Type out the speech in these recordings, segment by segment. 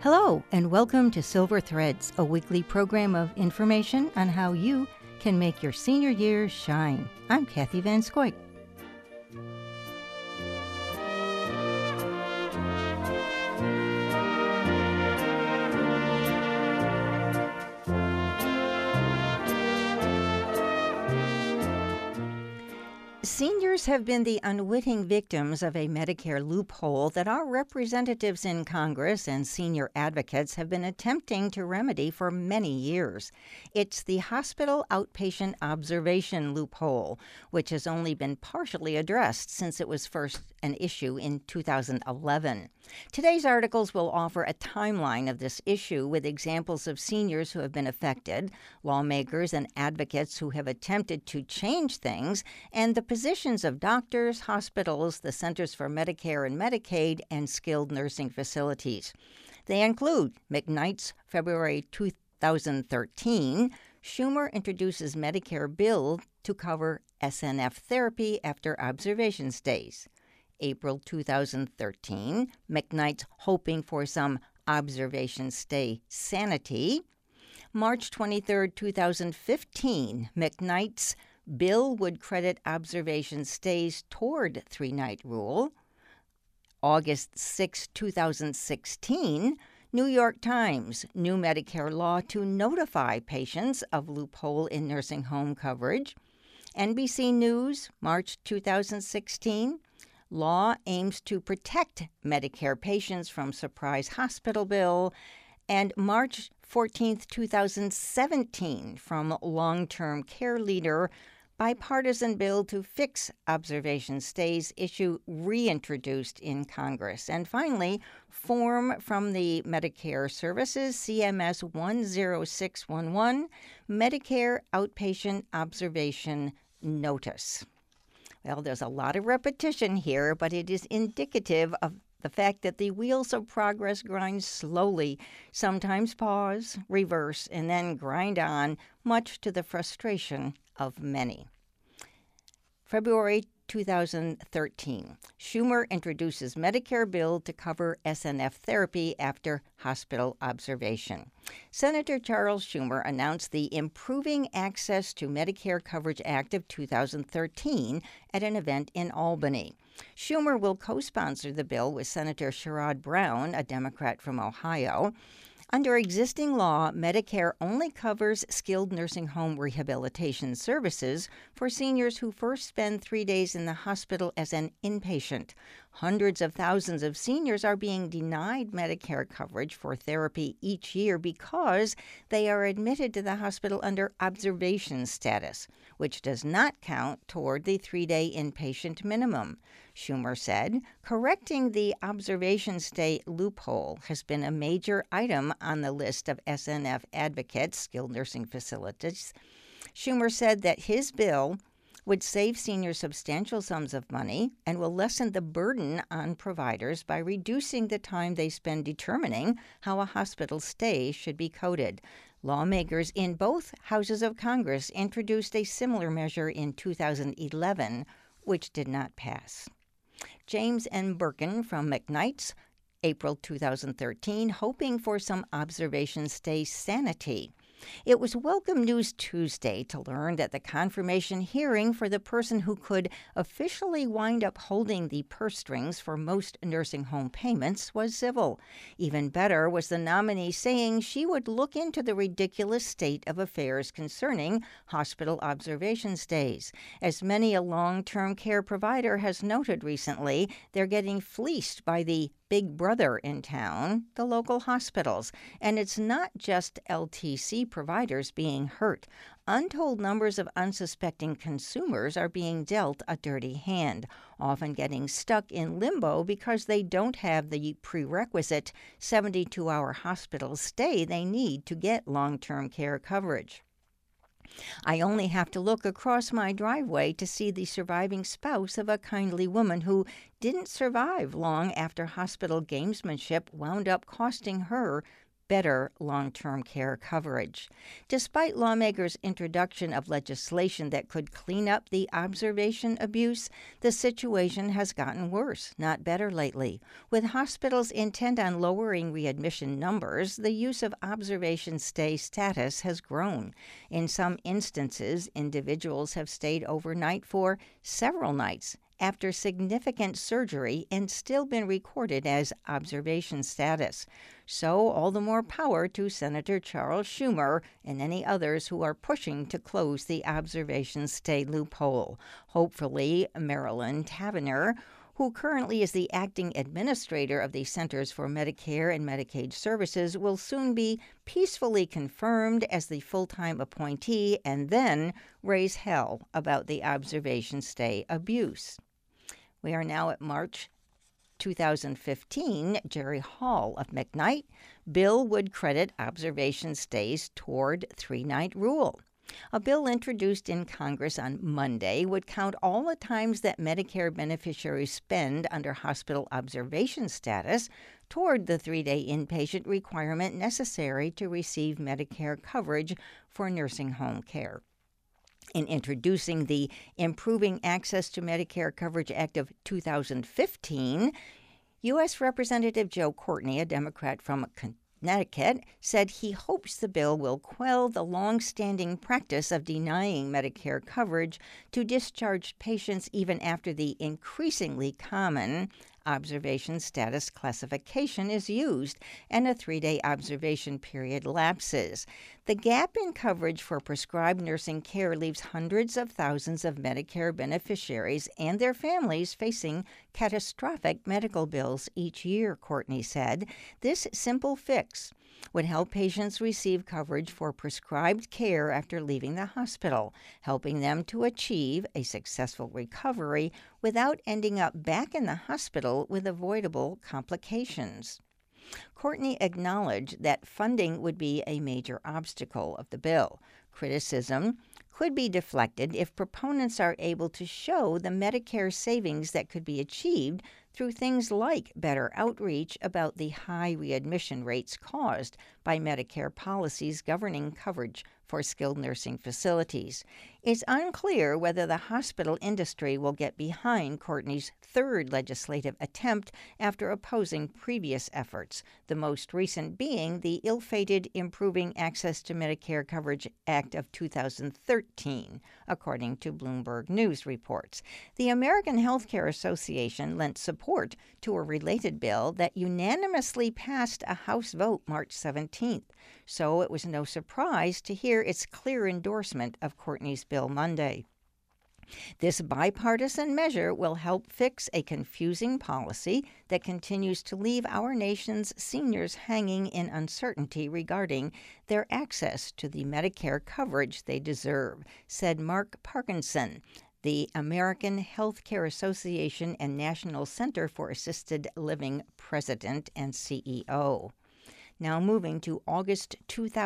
Hello, and welcome to Silver Threads, a weekly program of information on how you can make your senior years shine. I'm Kathy Van Scoik. Seniors have been the unwitting victims of a Medicare loophole that our representatives in Congress and senior advocates have been attempting to remedy for many years. It's the hospital outpatient observation loophole, which has only been partially addressed since it was first an issue in 2011. Today's articles will offer a timeline of this issue with examples of seniors who have been affected, lawmakers and advocates who have attempted to change things, and the positions of doctors, hospitals, the Centers for Medicare and Medicaid, and skilled nursing facilities. They include McKnight's February 2013, Schumer introduces Medicare bill to cover SNF therapy after observation stays. April 2013, McKnight's hoping for some observation stay sanity. March 23, 2015, McKnight's bill would credit observation stays toward three-night rule. August 6, 2016, New York Times, new Medicare law to notify patients of loophole in nursing home coverage. NBC News, March 2016, law aims to protect Medicare patients from surprise hospital bill. And March 14, 2017, from long-term care leader, bipartisan bill to fix observation stays issue reintroduced in Congress. And finally, form from the Medicare Services, CMS 10611, Medicare Outpatient Observation Notice. Well, there's a lot of repetition here, but it is indicative of the fact that the wheels of progress grind slowly, sometimes pause, reverse, and then grind on, much to the frustration of many. February 2013, Schumer introduces Medicare bill to cover SNF therapy after hospital observation. Senator Charles Schumer announced the Improving Access to Medicare Coverage Act of 2013 at an event in Albany. Schumer will co-sponsor the bill with Senator Sherrod Brown, a Democrat from Ohio. Under existing law, Medicare only covers skilled nursing home rehabilitation services for seniors who first spend 3 days in the hospital as an inpatient. Hundreds of thousands of seniors are being denied Medicare coverage for therapy each year because they are admitted to the hospital under observation status, which does not count toward the 3-day inpatient minimum. Schumer said, correcting the observation stay loophole has been a major item on the list of SNF advocates, skilled nursing facilities. Schumer said that his bill would save seniors substantial sums of money and will lessen the burden on providers by reducing the time they spend determining how a hospital stay should be coded. Lawmakers in both houses of Congress introduced a similar measure in 2011, which did not pass. James N. Birkin from McKnight's, April 2013, hoping for some observation stay sanity. It was welcome news Tuesday to learn that the confirmation hearing for the person who could officially wind up holding the purse strings for most nursing home payments was civil. Even better was the nominee saying she would look into the ridiculous state of affairs concerning hospital observation stays. As many a long-term care provider has noted recently, they're getting fleeced by the big brother in town, the local hospitals. And it's not just LTC providers being hurt. Untold numbers of unsuspecting consumers are being dealt a dirty hand, often getting stuck in limbo because they don't have the prerequisite 72-hour hospital stay they need to get long-term care coverage. I only have to look across my driveway to see the surviving spouse of a kindly woman who didn't survive long after hospital gamesmanship wound up costing her better long-term care coverage. Despite lawmakers' introduction of legislation that could clean up the observation abuse, the situation has gotten worse, not better lately. With hospitals intent on lowering readmission numbers, the use of observation stay status has grown. In some instances, individuals have stayed overnight for several nights after significant surgery and still been recorded as observation status. So all the more power to Senator Charles Schumer and any others who are pushing to close the observation stay loophole. Hopefully, Marilyn Tavenner, who currently is the acting administrator of the Centers for Medicare and Medicaid Services, will soon be peacefully confirmed as the full-time appointee and then raise hell about the observation stay abuse. We are now at March 2015. Jerry Hall of McKnight bill would credit observation stays toward three-night rule. A bill introduced in Congress on Monday would count all the times that Medicare beneficiaries spend under hospital observation status toward the three-day inpatient requirement necessary to receive Medicare coverage for nursing home care. In introducing the Improving Access to Medicare Coverage Act of 2015, U.S. Representative Joe Courtney, a Democrat from Connecticut, said he hopes the bill will quell the long-standing practice of denying Medicare coverage to discharged patients even after the increasingly common observation status classification is used and a three-day observation period lapses. The gap in coverage for prescribed nursing care leaves hundreds of thousands of Medicare beneficiaries and their families facing catastrophic medical bills each year, Courtney said. This simple fix would help patients receive coverage for prescribed care after leaving the hospital, helping them to achieve a successful recovery without ending up back in the hospital with avoidable complications. Courtney acknowledged that funding would be a major obstacle of the bill. Criticism could be deflected if proponents are able to show the Medicare savings that could be achieved through things like better outreach about the high readmission rates caused by Medicare policies governing coverage for skilled nursing facilities. It's unclear whether the hospital industry will get behind Courtney's third legislative attempt after opposing previous efforts, the most recent being the ill-fated Improving Access to Medicare Coverage Act of 2013, according to Bloomberg News reports. The American Healthcare Association lent support to a related bill that unanimously passed a House vote March 17th, so it was no surprise to hear its clear endorsement of Courtney's bill Monday. This bipartisan measure will help fix a confusing policy that continues to leave our nation's seniors hanging in uncertainty regarding their access to the Medicare coverage they deserve, said Mark Parkinson, the American Healthcare Association and National Center for Assisted Living president and CEO. Now moving to August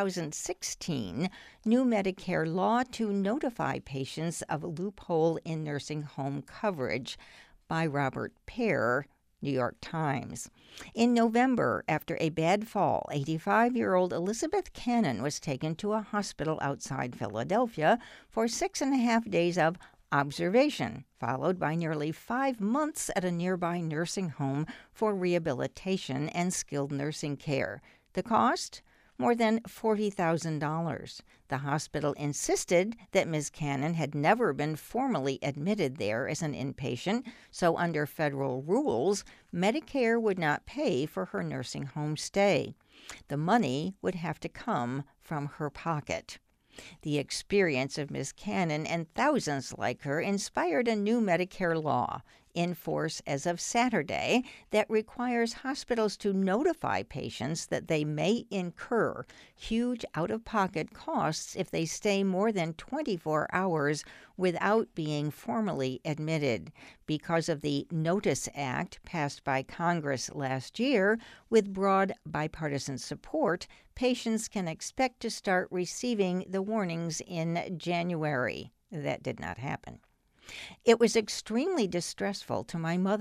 2016, new Medicare law to notify patients of a loophole in nursing home coverage by Robert Pear, New York Times. In November, after a bad fall, 85-year-old Elizabeth Cannon was taken to a hospital outside Philadelphia for 6.5 days of observation, followed by nearly 5 months at a nearby nursing home for rehabilitation and skilled nursing care. The cost? More than $40,000. The hospital insisted that Ms. Cannon had never been formally admitted there as an inpatient, so under federal rules, Medicare would not pay for her nursing home stay. The money would have to come from her pocket. The experience of Ms. Cannon and thousands like her inspired a new Medicare law in force as of Saturday that requires hospitals to notify patients that they may incur huge out-of-pocket costs if they stay more than 24 hours without being formally admitted. Because of the Notice Act passed by Congress last year, with broad bipartisan support, patients can expect to start receiving the warnings in January. That did not happen. It was extremely distressful to my mother,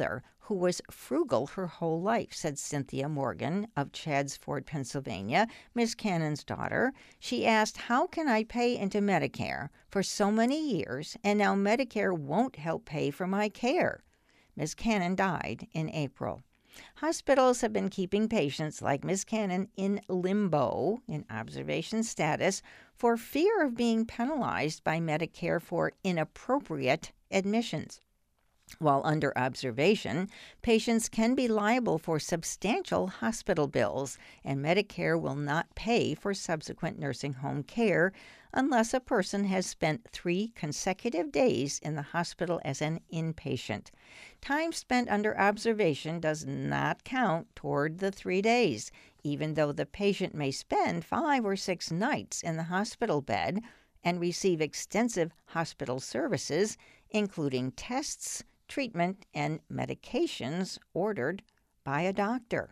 who was frugal her whole life, said Cynthia Morgan of Chaddsford, Pennsylvania, Ms. Cannon's daughter. She asked, "How can I pay into Medicare for so many years, and now Medicare won't help pay for my care?" Ms. Cannon died in April. Hospitals have been keeping patients like Ms. Cannon in limbo, in observation status, for fear of being penalized by Medicare for inappropriate admissions. While under observation, patients can be liable for substantial hospital bills, and Medicare will not pay for subsequent nursing home care unless a person has spent 3 consecutive days in the hospital as an inpatient. Time spent under observation does not count toward the 3 days, even though the patient may spend 5 or 6 nights in the hospital bed and receive extensive hospital services, including tests, treatment, and medications ordered by a doctor.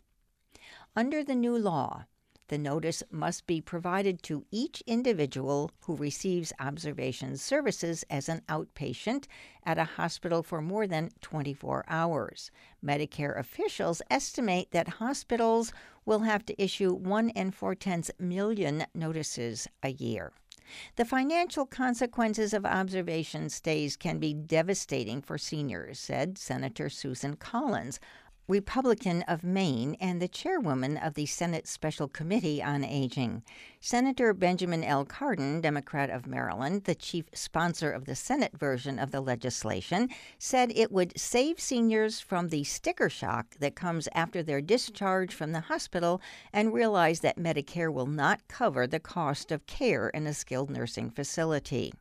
Under the new law, the notice must be provided to each individual who receives observation services as an outpatient at a hospital for more than 24 hours. Medicare officials estimate that hospitals will have to issue 1.4 million notices a year. The financial consequences of observation stays can be devastating for seniors, said Senator Susan Collins, Republican of Maine and the chairwoman of the Senate Special Committee on Aging. Senator Benjamin L. Cardin, Democrat of Maryland, the chief sponsor of the Senate version of the legislation, said it would save seniors from the sticker shock that comes after their discharge from the hospital and realize that Medicare will not cover the cost of care in a skilled nursing facility.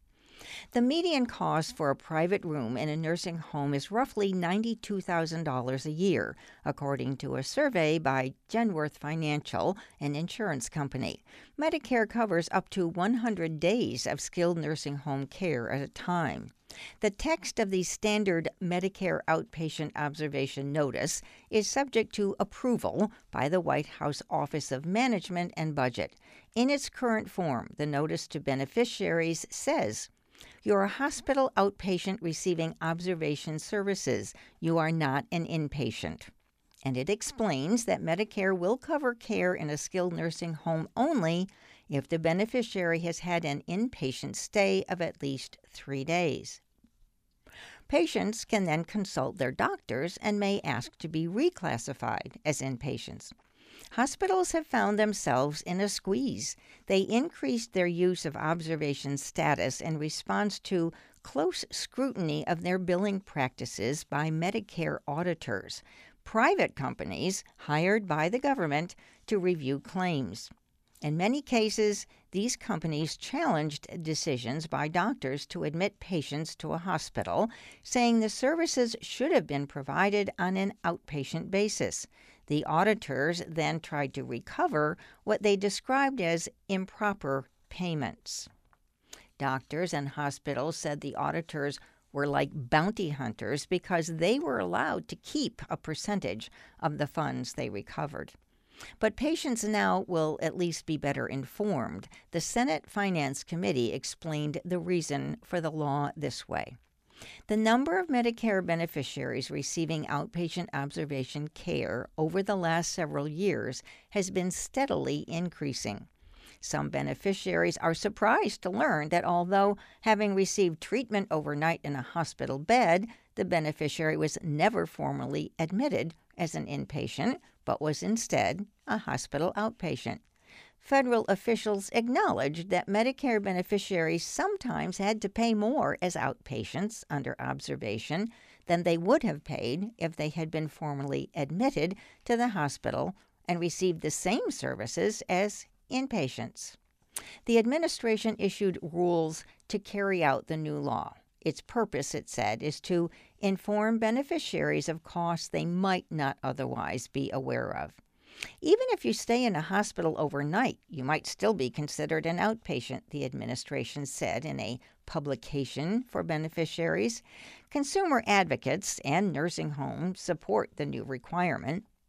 The median cost for a private room in a nursing home is roughly $92,000 a year, according to a survey by Genworth Financial, an insurance company. Medicare covers up to 100 days of skilled nursing home care at a time. The text of the standard Medicare outpatient observation notice is subject to approval by the White House Office of Management and Budget. In its current form, the notice to beneficiaries says, "You're a hospital outpatient receiving observation services. You are not an inpatient." And it explains that Medicare will cover care in a skilled nursing home only if the beneficiary has had an inpatient stay of at least 3 days. Patients can then consult their doctors and may ask to be reclassified as inpatients. Hospitals have found themselves in a squeeze. They increased their use of observation status in response to close scrutiny of their billing practices by Medicare auditors, private companies hired by the government to review claims. In many cases, these companies challenged decisions by doctors to admit patients to a hospital, saying the services should have been provided on an outpatient basis. The auditors then tried to recover what they described as improper payments. Doctors and hospitals said the auditors were like bounty hunters because they were allowed to keep a percentage of the funds they recovered. But patients now will at least be better informed. The Senate Finance Committee explained the reason for the law this way. The number of Medicare beneficiaries receiving outpatient observation care over the last several years has been steadily increasing. Some beneficiaries are surprised to learn that although having received treatment overnight in a hospital bed, the beneficiary was never formally admitted as an inpatient, but was instead a hospital outpatient. Federal officials acknowledged that Medicare beneficiaries sometimes had to pay more as outpatients under observation than they would have paid if they had been formally admitted to the hospital and received the same services as inpatients. The administration issued rules to carry out the new law. Its purpose, it said, is to inform beneficiaries of costs they might not otherwise be aware of. Even if you stay in a hospital overnight, you might still be considered an outpatient, the administration said in a publication for beneficiaries. Consumer advocates and nursing homes support the new requirement.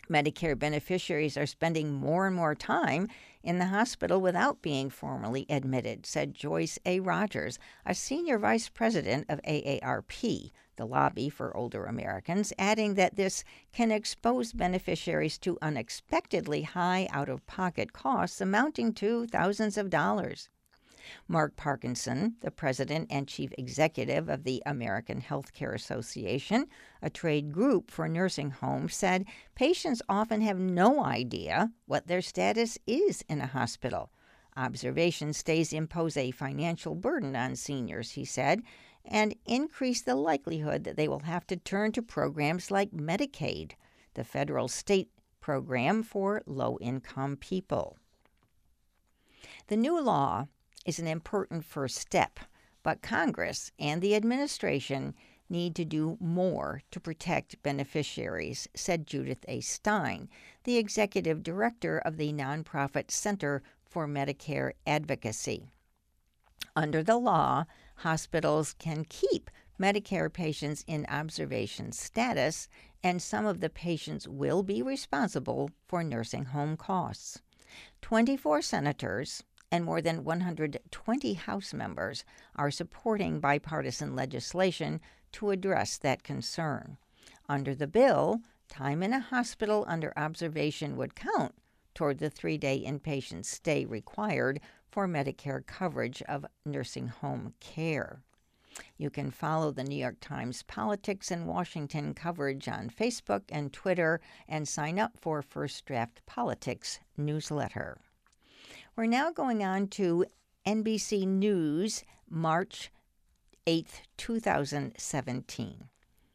Medicare beneficiaries are spending more and more time in the hospital without being formally admitted, said Joyce A. Rogers, a senior vice president of AARP, the lobby for older Americans, adding that this can expose beneficiaries to unexpectedly high out-of-pocket costs amounting to thousands of dollars. Mark Parkinson, the president and chief executive of the American Healthcare Association, a trade group for nursing homes, said patients often have no idea what their status is in a hospital. Observation stays impose a financial burden on seniors, he said, and increase the likelihood that they will have to turn to programs like Medicaid, the federal state program for low-income people. The new law is an important first step, but Congress and the administration need to do more to protect beneficiaries, said Judith A. Stein, the executive director of the nonprofit Center for Medicare Advocacy. Under the law, hospitals can keep Medicare patients in observation status, and some of the patients will be responsible for nursing home costs. 24 senators and more than 120 House members are supporting bipartisan legislation to address that concern. Under the bill, time in a hospital under observation would count toward the 3-day inpatient stay required for Medicare coverage of nursing home care. You can follow the New York Times Politics and Washington coverage on Facebook and Twitter and sign up for First Draft Politics newsletter. We're now going on to NBC News, March 8, 2017.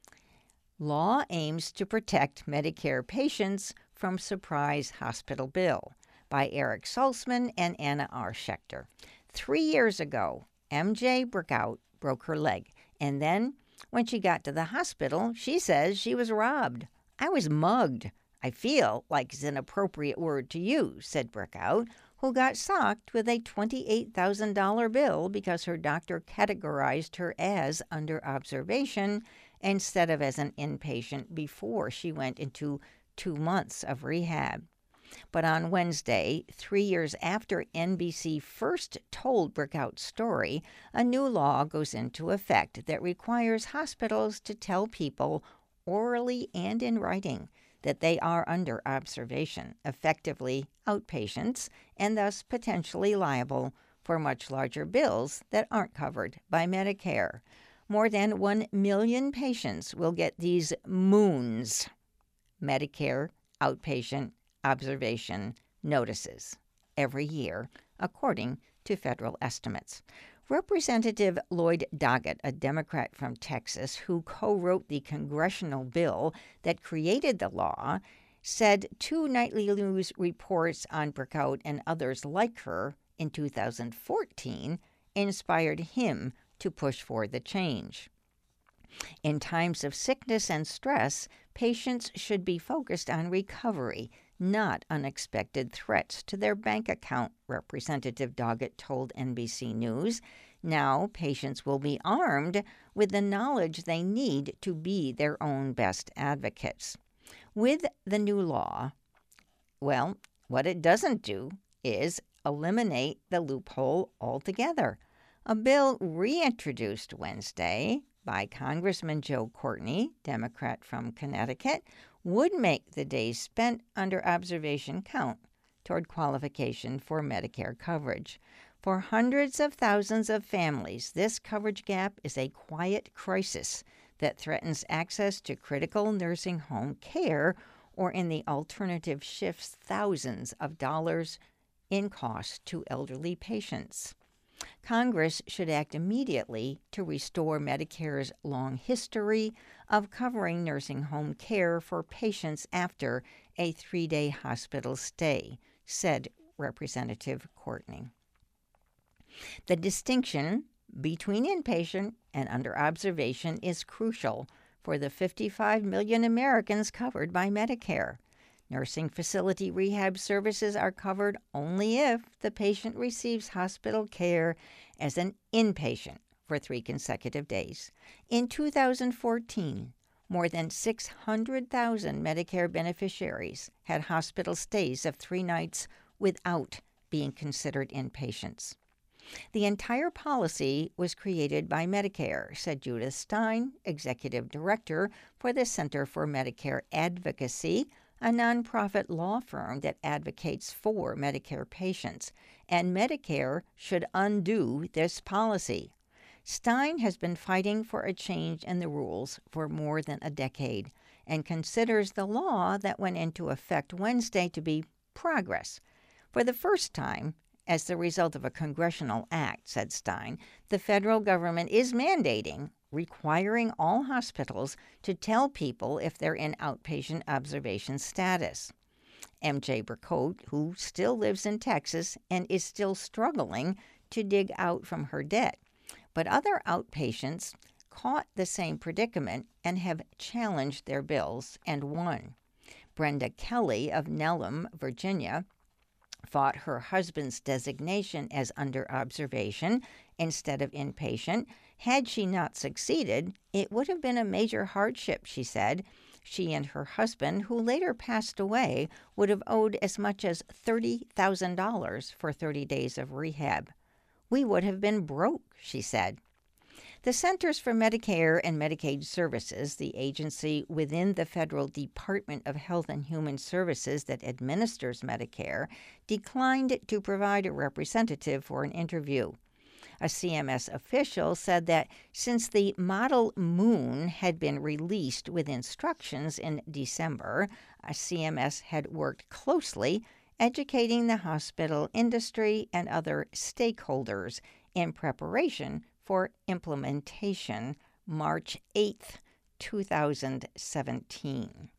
Law aims to protect Medicare patients from surprise hospital bill, by Eric Salzman and Anna R. Schechter. 3 years ago, MJ Brookout broke her leg, and then when she got to the hospital, she says she was robbed. I was mugged. I feel like it's an appropriate word to use, said Brookout, who got socked with a $28,000 bill because her doctor categorized her as under observation instead of as an inpatient before she went into 2 months of rehab. But on Wednesday, 3 years after NBC first told Brookout's story, a new law goes into effect that requires hospitals to tell people orally and in writing that they are under observation, effectively outpatients, and thus potentially liable for much larger bills that aren't covered by Medicare. More than 1 million patients will get these MOONs, Medicare Outpatient Observation Notices, every year, according to federal estimates. Representative Lloyd Doggett, a Democrat from Texas who co-wrote the congressional bill that created the law, said 2 nightly news reports on Brookout and others like her in 2014 inspired him to push for the change. In times of sickness and stress, patients should be focused on recovery, not unexpected threats to their bank account, Representative Doggett told NBC News. Now, patients will be armed with the knowledge they need to be their own best advocates. With the new law, well, what it doesn't do is eliminate the loophole altogether. A bill reintroduced Wednesday by Congressman Joe Courtney, Democrat from Connecticut, would make the days spent under observation count toward qualification for Medicare coverage. For hundreds of thousands of families, this coverage gap is a quiet crisis that threatens access to critical nursing home care, or in the alternative shifts thousands of dollars in cost to elderly patients. Congress should act immediately to restore Medicare's long history of covering nursing home care for patients after a 3-day hospital stay, said Representative Courtney. The distinction between inpatient and under observation is crucial for the 55 million Americans covered by Medicare. Nursing facility rehab services are covered only if the patient receives hospital care as an inpatient for 3 consecutive days. In 2014, More than 600,000 Medicare beneficiaries had hospital stays of 3 nights without being considered inpatients. The entire policy was created by Medicare, said Judith Stein, executive director for the Center for Medicare Advocacy, a nonprofit law firm that advocates for Medicare patients, and Medicare should undo this policy. Stein has been fighting for a change in the rules for more than a decade and considers the law that went into effect Wednesday to be progress. For the first time, as the result of a congressional act, said Stein, the federal government is requiring all hospitals to tell people if they're in outpatient observation status. MJ Burkott, who still lives in Texas and is still struggling to dig out from her debt, but other outpatients caught the same predicament and have challenged their bills and won. Brenda Kelly of Nelum, Virginia, fought her husband's designation as under observation instead of inpatient. Had she not succeeded, it would have been a major hardship, she said. She and her husband, who later passed away, would have owed as much as $30,000 for 30 days of rehab. We would have been broke, she said. The Centers for Medicare and Medicaid Services, the agency within the Federal Department of Health and Human Services that administers Medicare, declined to provide a representative for an interview. A CMS official said that since the model moon had been released with instructions in December, CMS had worked closely educating the hospital industry and other stakeholders in preparation for implementation March 8th, 2017.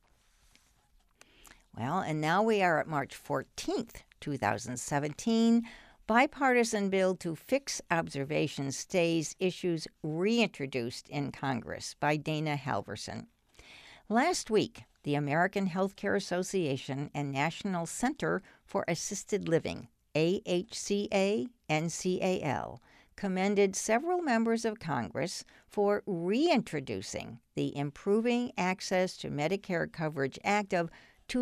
Well, and now we are at March 14th, 2017. Bipartisan bill to fix observation stays issues reintroduced in Congress by Dana Halverson. Last week, the American Healthcare Association and National Center for Assisted Living, AHCA-NCAL, commended several members of Congress for reintroducing the Improving Access to Medicare Coverage Act of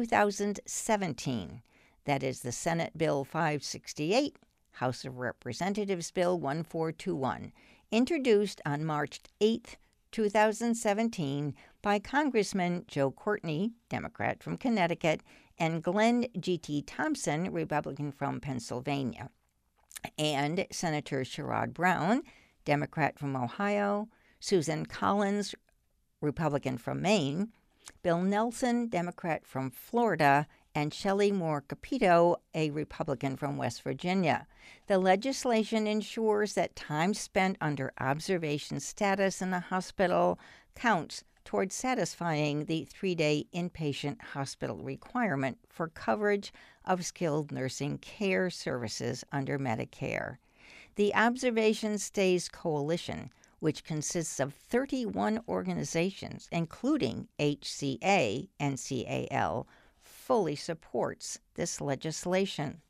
2017. That is the Senate Bill 568, House of Representatives Bill 1421, introduced on March 8, 2017 by Congressman Joe Courtney, Democrat from Connecticut, and Glenn G.T. Thompson, Republican from Pennsylvania, and Senator Sherrod Brown, Democrat from Ohio, Susan Collins, Republican from Maine, Bill Nelson, Democrat from Florida, and Shelley Moore Capito, a Republican from West Virginia. The legislation ensures that time spent under observation status in a hospital counts towards satisfying the 3-day inpatient hospital requirement for coverage of skilled nursing care services under Medicare. The Observation Stays Coalition, which consists of 31 organizations, including HCA and CAL, fully supports this legislation.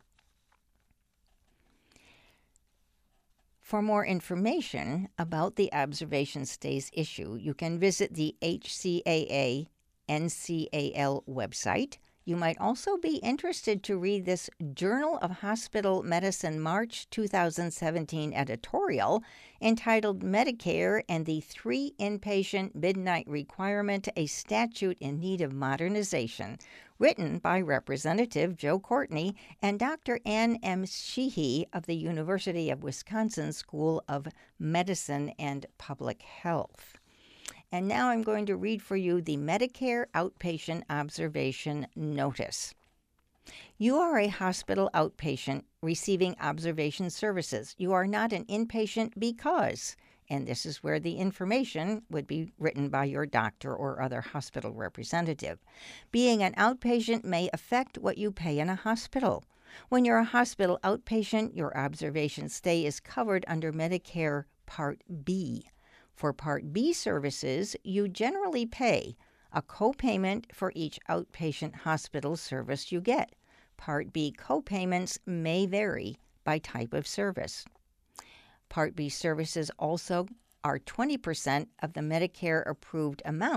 For more information about the observation stays issue, you can visit the HCAA NCAL website. You might also be interested to read this Journal of Hospital Medicine March 2017 editorial entitled Medicare and the 3 Inpatient Midnight Requirement, a Statute in Need of Modernization, written by Representative Joe Courtney and Dr. Ann M. Sheehy of the University of Wisconsin School of Medicine and Public Health. And now I'm going to read for you the Medicare Outpatient Observation Notice. You are a hospital outpatient receiving observation services. You are not an inpatient because, and this is where the information would be written by your doctor or other hospital representative. Being an outpatient may affect what you pay in a hospital. When you're a hospital outpatient, your observation stay is covered under Medicare Part B. For Part B services, you generally pay a copayment for each outpatient hospital service you get. Part B copayments may vary by type of service. Part B services also are 20% of the Medicare-approved amount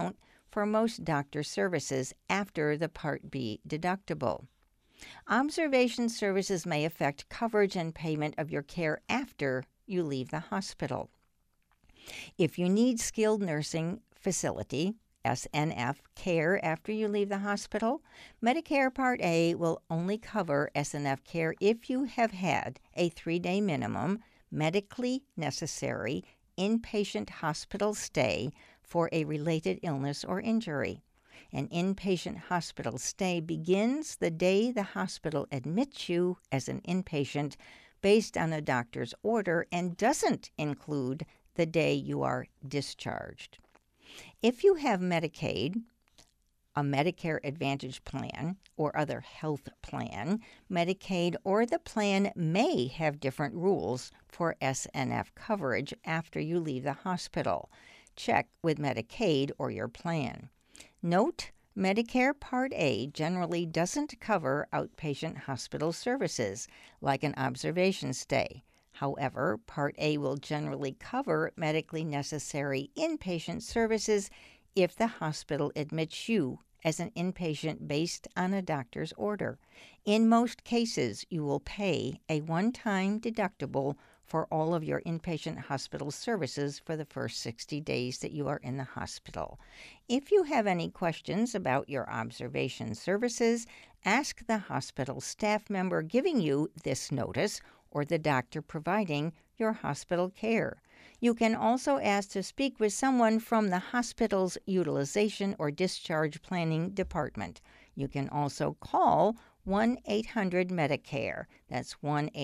for most doctor services after the Part B deductible. Observation services may affect coverage and payment of your care after you leave the hospital. If you need skilled nursing facility, SNF, care after you leave the hospital, Medicare Part A will only cover SNF care if you have had a 3-day minimum, medically necessary, inpatient hospital stay for a related illness or injury. An inpatient hospital stay begins the day the hospital admits you as an inpatient based on a doctor's order and doesn't include the day you are discharged. If you have Medicaid, a Medicare Advantage plan, or other health plan, Medicaid or the plan may have different rules for SNF coverage after you leave the hospital. Check with Medicaid or your plan. Note, Medicare Part A generally doesn't cover outpatient hospital services, like an observation stay. However, Part A will generally cover medically necessary inpatient services if the hospital admits you as an inpatient based on a doctor's order. In most cases, you will pay a one-time deductible for all of your inpatient hospital services for the first 60 days that you are in the hospital. If you have any questions about your observation services, ask the hospital staff member giving you this notice or the doctor providing your hospital care. You can also ask to speak with someone from the hospital's utilization or discharge planning department. You can also call 1-800-MEDICARE. That's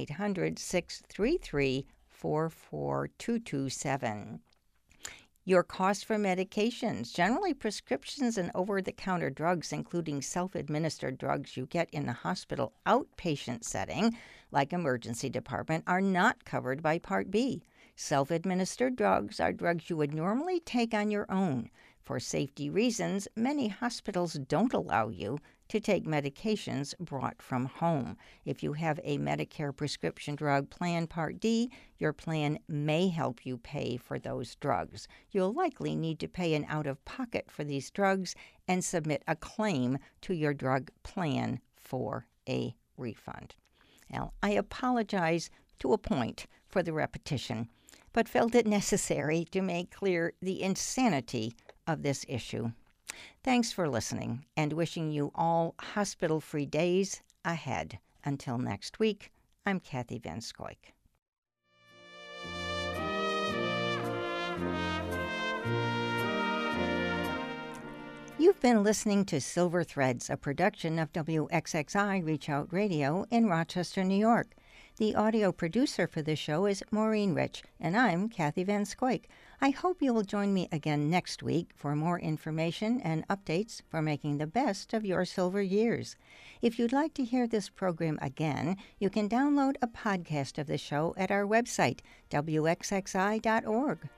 1-800-633-44227. Your cost for medications, generally prescriptions and over-the-counter drugs, including self-administered drugs you get in the hospital outpatient setting, like emergency department, are not covered by Part B. Self-administered drugs are drugs you would normally take on your own. For safety reasons, many hospitals don't allow you to take medications brought from home. If you have a Medicare prescription drug plan Part D, your plan may help you pay for those drugs. You'll likely need to pay an out-of-pocket for these drugs and submit a claim to your drug plan for a refund. Now, I apologize to a point for the repetition, but felt it necessary to make clear the insanity of this issue. Thanks for listening, and wishing you all hospital-free days ahead. Until next week, I'm Kathy Van Scoik. You've been listening to Silver Threads, a production of WXXI Reach Out Radio in Rochester, New York. The audio producer for this show is Maureen Rich, and I'm Kathy Van Scoik. I hope you will join me again next week for more information and updates for making the best of your silver years. If you'd like to hear this program again, you can download a podcast of the show at our website, wxxi.org.